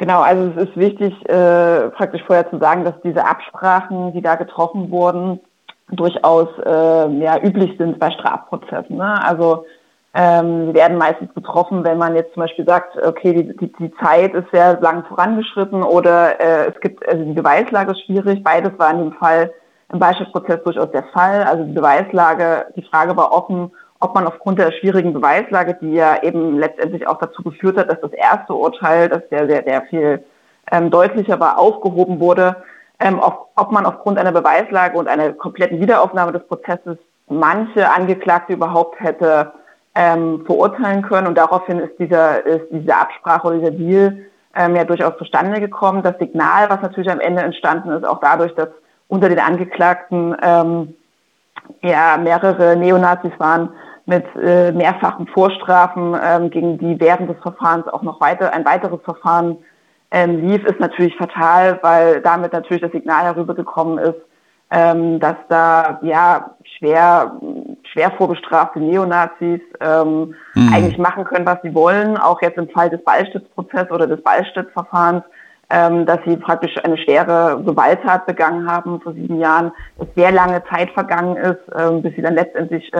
Genau, also es ist wichtig, praktisch vorher zu sagen, dass diese Absprachen, die da getroffen wurden, durchaus üblich sind bei Strafprozessen. Ne? Also sie werden meistens getroffen, wenn man jetzt zum Beispiel sagt, okay, die Zeit ist sehr lang vorangeschritten oder also die Beweislage ist schwierig. Beides war in dem Fall im Beispielprozess durchaus der Fall. Also die Beweislage, die Frage war offen, ob man aufgrund der schwierigen Beweislage, die ja eben letztendlich auch dazu geführt hat, dass das erste Urteil, das sehr viel deutlicher war, aufgehoben wurde, ob man aufgrund einer Beweislage und einer kompletten Wiederaufnahme des Prozesses manche Angeklagte überhaupt hätte verurteilen können. Und daraufhin ist diese Absprache oder dieser Deal ja durchaus zustande gekommen. Das Signal, was natürlich am Ende entstanden ist, auch dadurch, dass unter den Angeklagten mehrere Neonazis waren mit mehrfachen Vorstrafen, gegen die während des Verfahrens auch noch ein weiteres Verfahren lief, ist natürlich fatal, weil damit natürlich das Signal herübergekommen ist, dass da schwer vorbestrafte Neonazis eigentlich machen können, was sie wollen, auch jetzt im Fall des Ballstiftsprozesses oder des Ballstiftverfahrens, dass sie praktisch eine schwere Gewalttat begangen haben vor 7 Jahren, dass sehr lange Zeit vergangen ist, bis sie dann letztendlich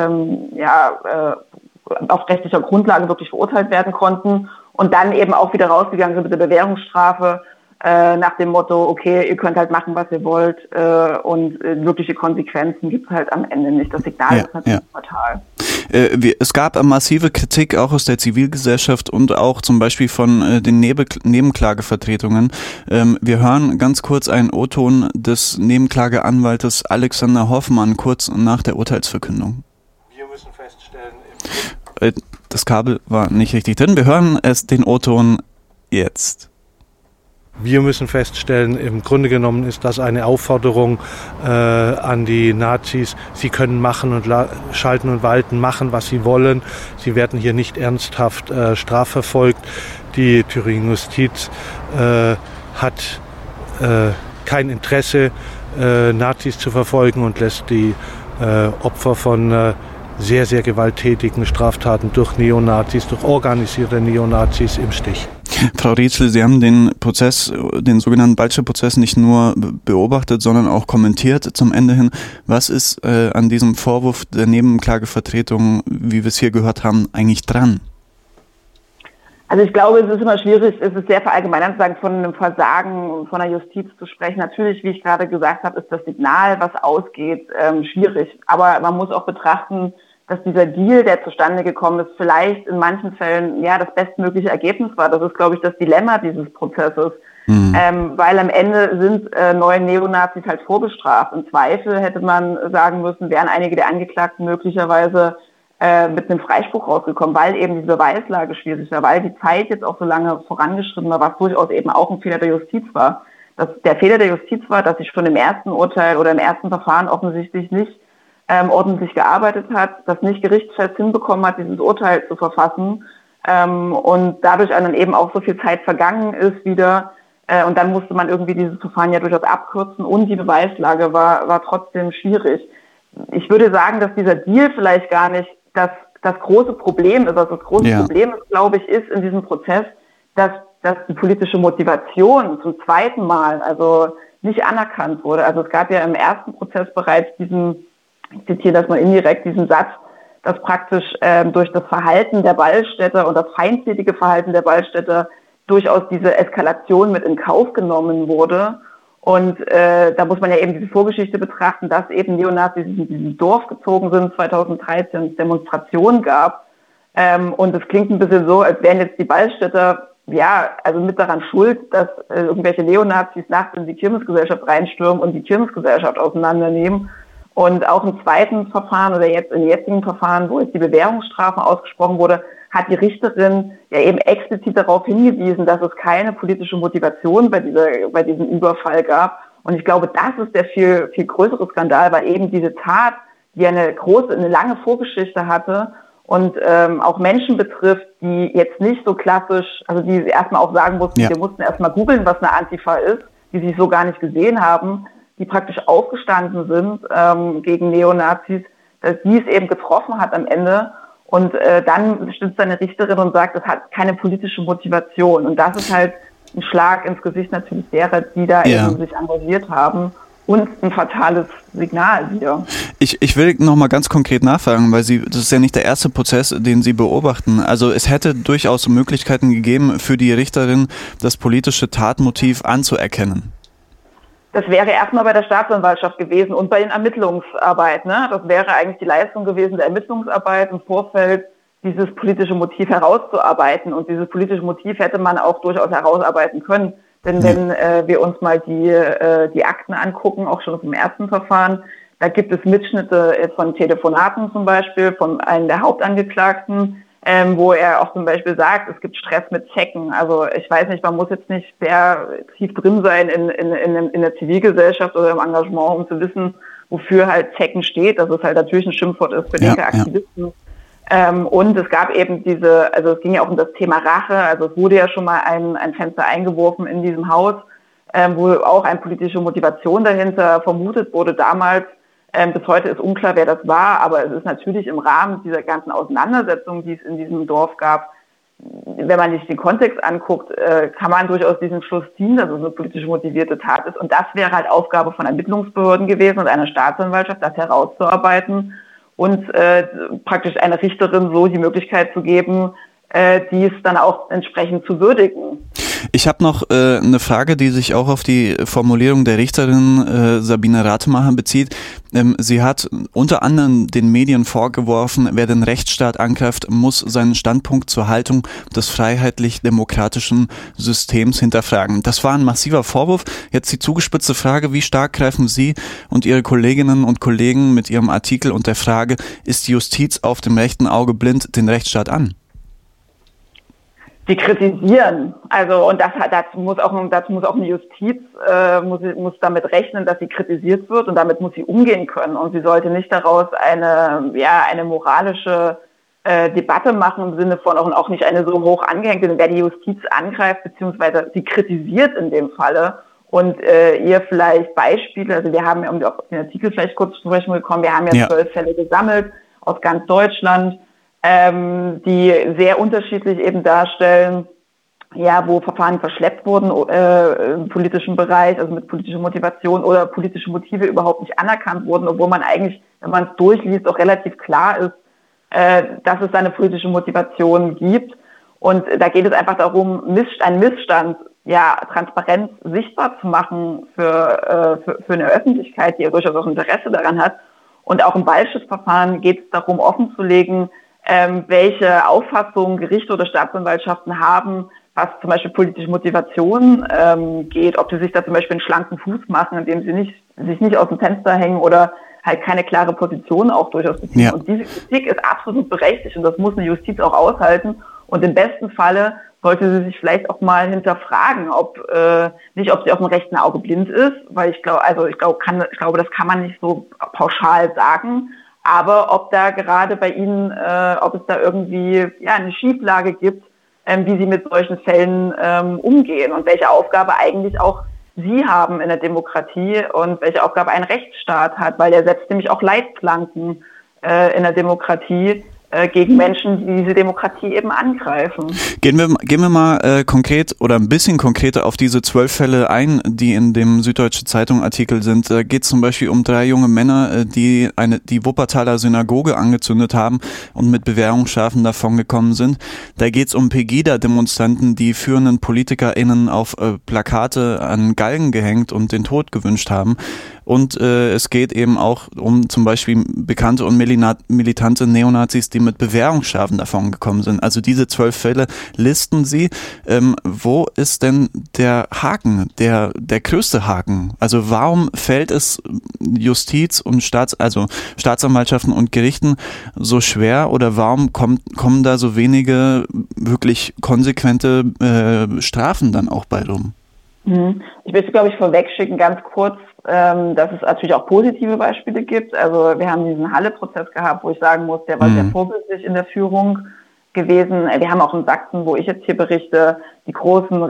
auf rechtlicher Grundlage wirklich verurteilt werden konnten und dann eben auch wieder rausgegangen sind mit der Bewährungsstrafe nach dem Motto, okay, ihr könnt halt machen, was ihr wollt und wirkliche Konsequenzen gibt es halt am Ende nicht. Das Signal ist natürlich fatal. Es gab massive Kritik auch aus der Zivilgesellschaft und auch zum Beispiel von den Nebenklagevertretungen. Wir hören ganz kurz einen O-Ton des Nebenklageanwaltes Alexander Hoffmann kurz nach der Urteilsverkündung. Wir müssen feststellen... Das Kabel war nicht richtig drin. Wir hören den O-Ton jetzt. Wir müssen feststellen, im Grunde genommen ist das eine Aufforderung an die Nazis. Sie können machen und schalten und walten, machen, was sie wollen. Sie werden hier nicht ernsthaft strafverfolgt. Die Thüringer Justiz hat kein Interesse, Nazis zu verfolgen und lässt die Opfer von sehr, sehr gewalttätigen Straftaten durch Neonazis, durch organisierte Neonazis im Stich. Frau Rätzel, Sie haben den sogenannten Ballstiftprozess nicht nur beobachtet, sondern auch kommentiert zum Ende hin. Was ist an diesem Vorwurf der Nebenklagevertretung, wie wir es hier gehört haben, eigentlich dran? Also ich glaube, es ist immer schwierig, es ist sehr verallgemeinert zu sagen, von einem Versagen von der Justiz zu sprechen. Natürlich, wie ich gerade gesagt habe, ist das Signal, was ausgeht, schwierig. Aber man muss auch betrachten, dass dieser Deal, der zustande gekommen ist, vielleicht in manchen Fällen das bestmögliche Ergebnis war. Das ist, glaube ich, das Dilemma dieses Prozesses. Weil am Ende sind neue Neonazis halt vorbestraft. Im Zweifel hätte man sagen müssen, wären einige der Angeklagten möglicherweise mit einem Freispruch rausgekommen, weil eben diese Beweislage schwierig war, weil die Zeit jetzt auch so lange vorangeschritten war, was durchaus eben auch ein Fehler der Justiz war. Der Fehler der Justiz war, dass sie schon im ersten Urteil oder im ersten Verfahren offensichtlich nicht ordentlich gearbeitet hat, das nicht gerichtsfest hinbekommen hat, dieses Urteil zu verfassen und dadurch dann eben auch so viel Zeit vergangen ist wieder und dann musste man irgendwie dieses Verfahren ja durchaus abkürzen und die Beweislage war trotzdem schwierig. Ich würde sagen, dass dieser Deal vielleicht gar nicht das große Problem ist. Also das große Problem, glaube ich, ist in diesem Prozess, dass die politische Motivation zum zweiten Mal also nicht anerkannt wurde. Also es gab ja im ersten Prozess bereits ich zitiere das mal indirekt, diesen Satz, dass praktisch durch das Verhalten der Ballstädter und das feindselige Verhalten der Ballstädter durchaus diese Eskalation mit in Kauf genommen wurde. Und da muss man ja eben diese Vorgeschichte betrachten, dass eben Neonazis in dieses Dorf gezogen sind, 2013 es Demonstrationen gab. Und es klingt ein bisschen so, als wären jetzt die Ballstädter mit daran schuld, dass irgendwelche Neonazis nachts in die Kirmesgesellschaft reinstürmen und die Kirmesgesellschaft auseinandernehmen. Und auch im zweiten Verfahren oder jetzt im jetzigen Verfahren, wo jetzt die Bewährungsstrafe ausgesprochen wurde, hat die Richterin ja eben explizit darauf hingewiesen, dass es keine politische Motivation bei diesem Überfall gab. Und ich glaube, das ist der viel, viel größere Skandal, weil eben diese Tat, die eine lange Vorgeschichte hatte und auch Menschen betrifft, die jetzt nicht so klassisch, also die erstmal auch sagen mussten, wir mussten erstmal googeln, was eine Antifa ist, die sie so gar nicht gesehen haben, die praktisch aufgestanden sind gegen Neonazis, dass die es eben getroffen hat am Ende. Und dann stützt eine Richterin und sagt, es hat keine politische Motivation. Und das ist halt ein Schlag ins Gesicht natürlich derer, die da eben sich engagiert haben. Und ein fatales Signal wieder. Ich will nochmal ganz konkret nachfragen, weil das ist ja nicht der erste Prozess, den Sie beobachten. Also es hätte durchaus Möglichkeiten gegeben, für die Richterin das politische Tatmotiv anzuerkennen. Das wäre erstmal bei der Staatsanwaltschaft gewesen und bei den Ermittlungsarbeiten. Ne? Das wäre eigentlich die Leistung gewesen der Ermittlungsarbeit im Vorfeld, dieses politische Motiv herauszuarbeiten. Und dieses politische Motiv hätte man auch durchaus herausarbeiten können. Denn wenn wir uns mal die Akten angucken, auch schon im ersten Verfahren, da gibt es Mitschnitte von Telefonaten zum Beispiel, von einem der Hauptangeklagten, wo er auch zum Beispiel sagt, es gibt Stress mit Zecken. Also ich weiß nicht, man muss jetzt nicht sehr tief drin sein in der Zivilgesellschaft oder im Engagement, um zu wissen, wofür halt Zecken steht, dass es halt natürlich ein Schimpfwort ist für linke Aktivisten. Und es gab eben also es ging ja auch um das Thema Rache, also es wurde ja schon mal ein Fenster eingeworfen in diesem Haus, wo auch eine politische Motivation dahinter vermutet wurde damals. Bis heute ist unklar, wer das war, aber es ist natürlich im Rahmen dieser ganzen Auseinandersetzung, die es in diesem Dorf gab, wenn man sich den Kontext anguckt, kann man durchaus diesen Schluss ziehen, dass es eine politisch motivierte Tat ist. Und das wäre halt Aufgabe von Ermittlungsbehörden gewesen und einer Staatsanwaltschaft, das herauszuarbeiten und praktisch einer Richterin so die Möglichkeit zu geben, dies dann auch entsprechend zu würdigen. Ich habe noch eine Frage, die sich auch auf die Formulierung der Richterin Sabine Rademacher bezieht. Sie hat unter anderem den Medien vorgeworfen, wer den Rechtsstaat angreift, muss seinen Standpunkt zur Haltung des freiheitlich-demokratischen Systems hinterfragen. Das war ein massiver Vorwurf. Jetzt die zugespitzte Frage, wie stark greifen Sie und Ihre Kolleginnen und Kollegen mit Ihrem Artikel und der Frage, ist die Justiz auf dem rechten Auge blind, den Rechtsstaat an? Die kritisieren, also und dazu muss auch eine Justiz muss damit rechnen, dass sie kritisiert wird und damit muss sie umgehen können und sie sollte nicht daraus eine moralische Debatte machen im Sinne von auch nicht eine so hoch angehängte, denn wer die Justiz angreift beziehungsweise sie kritisiert in dem Falle und ihr vielleicht Beispiele, also wir haben ja, um auf den Artikel vielleicht kurz zu sprechen gekommen, wir haben ja 12 Fälle gesammelt aus ganz Deutschland, die sehr unterschiedlich eben darstellen, ja, wo Verfahren verschleppt wurden im politischen Bereich, also mit politischer Motivation oder politische Motive überhaupt nicht anerkannt wurden, obwohl man eigentlich, wenn man es durchliest, auch relativ klar ist, dass es da eine politische Motivation gibt. Und da geht es einfach darum, einen Missstand transparent sichtbar zu machen für eine Öffentlichkeit, die ja durchaus auch Interesse daran hat. Und auch im Ballschussverfahren geht es darum, offenzulegen, welche Auffassungen Gerichte oder Staatsanwaltschaften haben, was zum Beispiel politische Motivation geht, ob sie sich da zum Beispiel einen schlanken Fuß machen, indem sie sich nicht aus dem Fenster hängen oder halt keine klare Position auch durchaus beziehen. Ja. Und diese Kritik ist absolut berechtigt und das muss eine Justiz auch aushalten. Und im besten Falle sollte sie sich vielleicht auch mal hinterfragen, ob sie auf dem rechten Auge blind ist, weil ich glaube, das kann man nicht so pauschal sagen. Aber ob da gerade bei Ihnen, ob es da irgendwie eine Schieflage gibt, wie Sie mit solchen Fällen umgehen und welche Aufgabe eigentlich auch Sie haben in der Demokratie und welche Aufgabe ein Rechtsstaat hat, weil der setzt nämlich auch Leitplanken in der Demokratie gegen Menschen, die diese Demokratie eben angreifen. Gehen wir mal konkret oder ein bisschen konkreter auf diese 12 Fälle ein, die in dem Süddeutsche Zeitung Artikel sind. Da geht es zum Beispiel um 3 junge Männer, die die Wuppertaler Synagoge angezündet haben und mit Bewährungsstrafen davongekommen sind. Da geht es um Pegida-Demonstranten, die führenden PolitikerInnen auf Plakate an Galgen gehängt und den Tod gewünscht haben. Und es geht eben auch um zum Beispiel bekannte und militante Neonazis, die mit Bewährungsstrafen davon gekommen sind. Also diese 12 Fälle listen Sie. Wo ist denn der Haken, der größte Haken? Also warum fällt es Justiz und Staatsanwaltschaften und Gerichten so schwer oder warum kommen da so wenige wirklich konsequente Strafen dann auch bei rum? Ich will es, glaube ich, vorwegschicken, ganz kurz, dass es natürlich auch positive Beispiele gibt. Also wir haben diesen Halle-Prozess gehabt, wo ich sagen muss, der war sehr vorbildlich in der Führung gewesen. Wir haben auch in Sachsen, wo ich jetzt hier berichte, die großen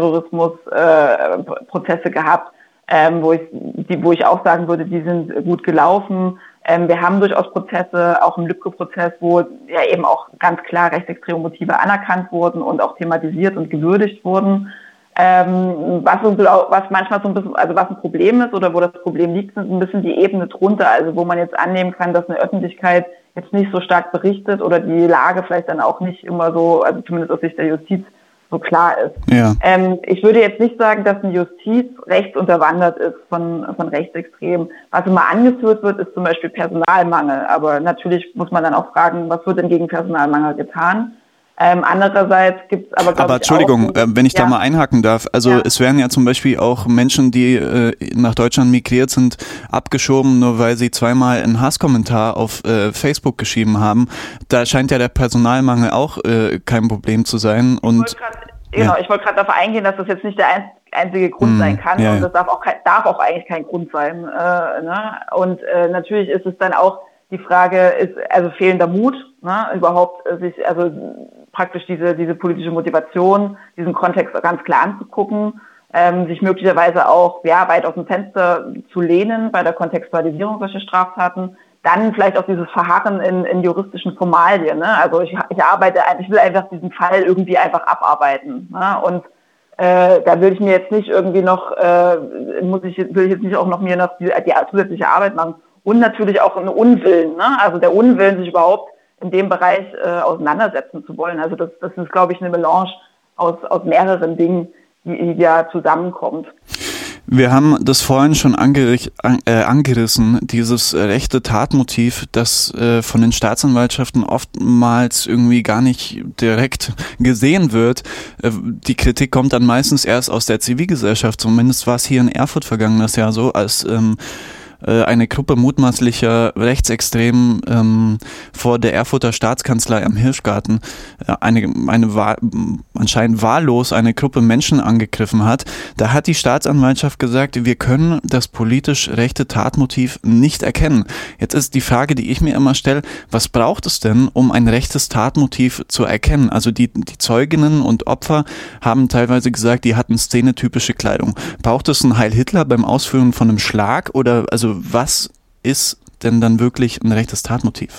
Rechtsterrorismus-Prozesse gehabt, wo ich auch sagen würde, die sind gut gelaufen. Wir haben durchaus Prozesse, auch im Lübcke-Prozess, wo ja eben auch ganz klar rechtsextreme Motive anerkannt wurden und auch thematisiert und gewürdigt wurden. Was manchmal so ein bisschen, also was ein Problem ist oder wo das Problem liegt, sind ein bisschen die Ebene drunter, also wo man jetzt annehmen kann, dass eine Öffentlichkeit jetzt nicht so stark berichtet oder die Lage vielleicht dann auch nicht immer so, also zumindest aus Sicht der Justiz, so klar ist. Ja. Ich würde jetzt nicht sagen, dass eine Justiz rechtsunterwandert ist von Rechtsextremen. Was immer angeführt wird, ist zum Beispiel Personalmangel, aber natürlich muss man dann auch fragen, was wird denn gegen Personalmangel getan? Andererseits gibt es aber Entschuldigung, wenn ich da mal einhaken darf, also es werden ja zum Beispiel auch Menschen, die nach Deutschland migriert sind, abgeschoben, nur weil sie zweimal einen Hasskommentar auf Facebook geschrieben haben. Da scheint ja der Personalmangel auch kein Problem zu sein. Und ich wollte gerade darauf eingehen, dass das jetzt nicht der einzige Grund sein kann und das darf auch eigentlich kein Grund sein. Ne? Und natürlich ist es dann auch die Frage, ist also fehlender Mut, ne, überhaupt praktisch diese politische Motivation, diesen Kontext ganz klar anzugucken, sich möglicherweise auch weit aus dem Fenster zu lehnen bei der Kontextualisierung solcher Straftaten, dann vielleicht auch dieses Verharren in juristischen Formalien. Ne? Also ich will einfach diesen Fall irgendwie einfach abarbeiten. Ne? Und da will ich mir jetzt nicht irgendwie noch, will ich jetzt nicht auch noch mir noch die zusätzliche Arbeit machen. Und natürlich auch einen Unwillen, ne? Also der Unwillen, sich überhaupt in dem Bereich auseinandersetzen zu wollen. Also das ist, glaube ich, eine Melange aus mehreren Dingen, die da zusammenkommt. Wir haben das vorhin schon angerissen, dieses rechte Tatmotiv, das von den Staatsanwaltschaften oftmals irgendwie gar nicht direkt gesehen wird. Die Kritik kommt dann meistens erst aus der Zivilgesellschaft, zumindest war es hier in Erfurt vergangenes Jahr so, als eine Gruppe mutmaßlicher Rechtsextremen vor der Erfurter Staatskanzlei am Hirschgarten anscheinend wahllos eine Gruppe Menschen angegriffen hat. Da hat die Staatsanwaltschaft gesagt, wir können das politisch rechte Tatmotiv nicht erkennen. Jetzt ist die Frage, die ich mir immer stelle, was braucht es denn, um ein rechtes Tatmotiv zu erkennen? Also die Zeuginnen und Opfer haben teilweise gesagt, die hatten szenetypische Kleidung. Braucht es einen Heil Hitler beim Ausführen von einem Schlag oder also was ist denn dann wirklich ein rechtes Tatmotiv?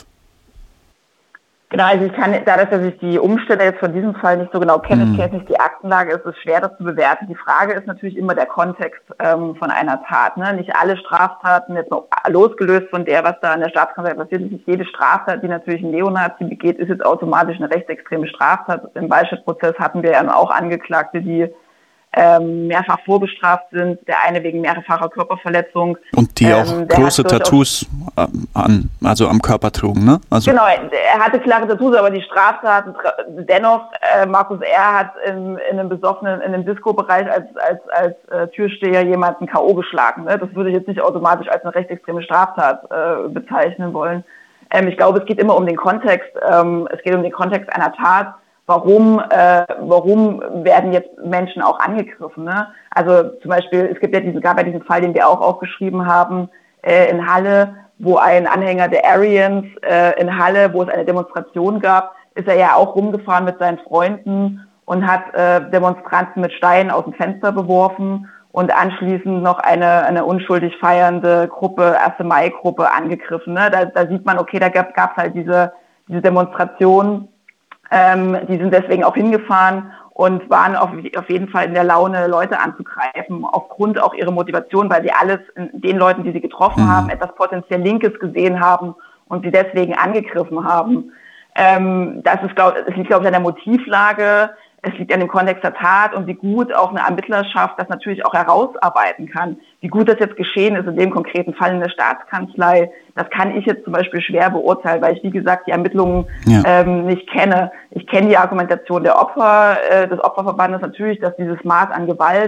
Genau, also dadurch, dass ich die Umstände jetzt von diesem Fall nicht so genau kenne, ich kenne nicht die Aktenlage, ist es schwer, das zu bewerten. Die Frage ist natürlich immer der Kontext von einer Tat. Ne? Nicht alle Straftaten, jetzt noch losgelöst von der, was da an der Staatskanzlei passiert ist, nicht jede Straftat, die natürlich ein Neonazi begeht, ist jetzt automatisch eine rechtsextreme Straftat. Im Wallstadt-Prozess hatten wir ja auch Angeklagte, die mehrfach vorbestraft sind, der eine wegen mehrfacher Körperverletzung. Und die auch große Tattoos also am Körper trugen, ne? Also genau, er hatte klare Tattoos, aber die Straftaten dennoch, Markus R. hat in einem Disco-Bereich als Türsteher jemanden K.O. geschlagen. Ne? Das würde ich jetzt nicht automatisch als eine rechtsextreme Straftat bezeichnen wollen. Ich glaube, es geht immer um den Kontext. Es geht um den Kontext einer Tat. Warum werden jetzt Menschen auch angegriffen? Ne? Also zum Beispiel, gab ja diesen Fall, den wir auch aufgeschrieben haben, in Halle, wo ein Anhänger der Aryans in Halle, wo es eine Demonstration gab, ist er ja auch rumgefahren mit seinen Freunden und hat Demonstranten mit Steinen aus dem Fenster beworfen und anschließend noch eine unschuldig feiernde Gruppe, 1. Mai-Gruppe angegriffen. Ne? Da sieht man, okay, da gab es halt diese Demonstration. Die sind deswegen auch hingefahren und waren auf jeden Fall in der Laune, Leute anzugreifen, aufgrund auch ihrer Motivation, weil sie alles in den Leuten, die sie getroffen haben, etwas potenziell Linkes gesehen haben und sie deswegen angegriffen haben. Es liegt, glaube ich, an der Motivlage, es liegt an dem Kontext der Tat und wie gut auch eine Ermittlerschaft das natürlich auch herausarbeiten kann. Wie gut das jetzt geschehen ist in dem konkreten Fall in der Staatskanzlei, das kann ich jetzt zum Beispiel schwer beurteilen, weil ich, wie gesagt, die Ermittlungen nicht kenne. Ich kenne die Argumentation der Opfer, des Opferverbandes natürlich, dass dieses Maß an Gewalt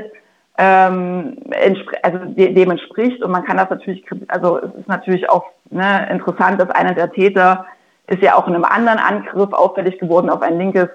dem entspricht und man kann das natürlich, also es ist natürlich auch interessant, dass einer der Täter ist ja auch in einem anderen Angriff auffällig geworden auf ein linkes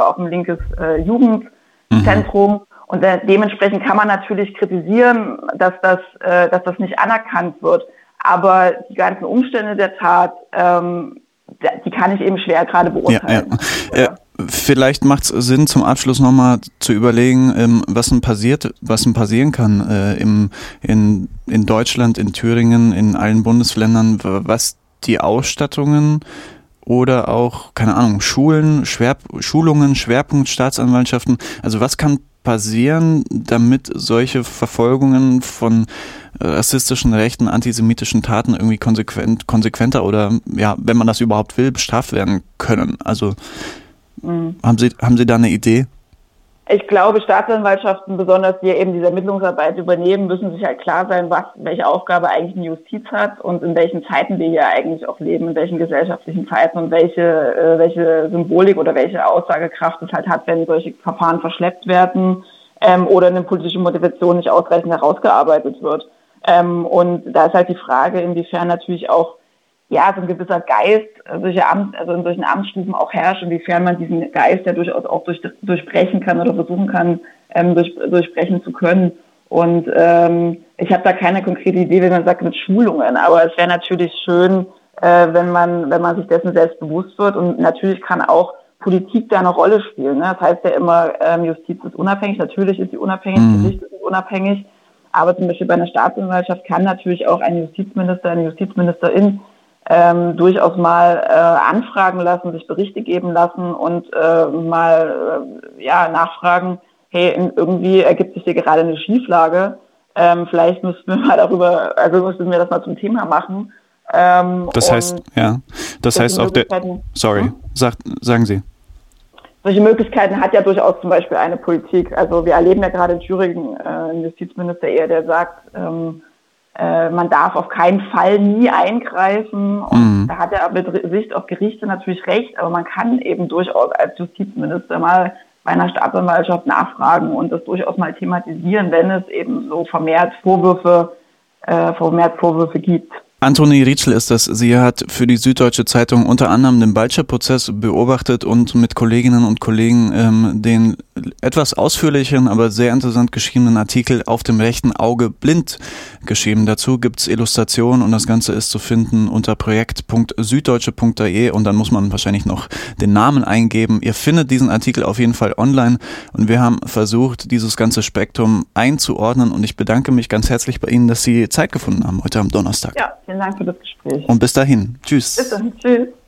Jugendzentrum. Und dementsprechend kann man natürlich kritisieren, dass das nicht anerkannt wird. Aber die ganzen Umstände der Tat, die kann ich eben schwer gerade beurteilen. Vielleicht macht es Sinn, zum Abschluss nochmal zu überlegen, was denn passieren kann in Deutschland, in Thüringen, in allen Bundesländern, was die Ausstattungen oder auch, keine Ahnung, Schulungen, Schwerpunkt Staatsanwaltschaften, also was kann passieren, damit solche Verfolgungen von rassistischen, rechten, antisemitischen Taten irgendwie konsequenter oder, ja, wenn man das überhaupt will, bestraft werden können? Also haben Sie da eine Idee? Ich glaube, Staatsanwaltschaften, besonders die eben diese Ermittlungsarbeit übernehmen, müssen sich halt klar sein, welche Aufgabe eigentlich eine Justiz hat und in welchen Zeiten wir hier eigentlich auch leben, in welchen gesellschaftlichen Zeiten und welche Symbolik oder welche Aussagekraft es halt hat, wenn solche Verfahren verschleppt werden oder eine politische Motivation nicht ausreichend herausgearbeitet wird. Und da ist halt die Frage, inwiefern natürlich auch so ein gewisser Geist in solchen Amtsstufen auch herrscht, inwiefern man diesen Geist ja durchaus auch durchbrechen kann oder versuchen kann, durchbrechen zu können. Und ich habe da keine konkrete Idee, wie man sagt, mit Schulungen, aber es wäre natürlich schön, wenn man sich dessen selbst bewusst wird. Und natürlich kann auch Politik da eine Rolle spielen. Ne? Das heißt ja immer, Justiz ist unabhängig, natürlich ist sie unabhängig, Gericht ist unabhängig, aber zum Beispiel bei einer Staatsanwaltschaft kann natürlich auch ein Justizminister, eine Justizministerin durchaus mal anfragen lassen, sich Berichte geben lassen und nachfragen, hey, irgendwie ergibt sich hier gerade eine Schieflage, vielleicht müssten wir das mal zum Thema machen. Das heißt auf der, sagen Sie. Solche Möglichkeiten hat ja durchaus zum Beispiel eine Politik. Also wir erleben ja gerade in Thüringen einen Justizminister der sagt, man darf auf keinen Fall nie eingreifen. Und da hat er mit Sicht auf Gerichte natürlich recht, aber man kann eben durchaus als Justizminister mal bei einer Staatsanwaltschaft nachfragen und das durchaus mal thematisieren, wenn es eben so vermehrt Vorwürfe gibt. Antoni Rietschel ist das. Sie hat für die Süddeutsche Zeitung unter anderem den Balcher-Prozess beobachtet und mit Kolleginnen und Kollegen den etwas ausführlichen, aber sehr interessant geschriebenen Artikel Auf dem rechten Auge blind geschrieben. Dazu gibt's Illustrationen und das Ganze ist zu finden unter projekt.süddeutsche.de und dann muss man wahrscheinlich noch den Namen eingeben. Ihr findet diesen Artikel auf jeden Fall online und wir haben versucht, dieses ganze Spektrum einzuordnen und ich bedanke mich ganz herzlich bei Ihnen, dass Sie Zeit gefunden haben heute am Donnerstag. Ja, vielen Dank für das Gespräch. Und bis dahin. Tschüss. Bis dann. Tschüss.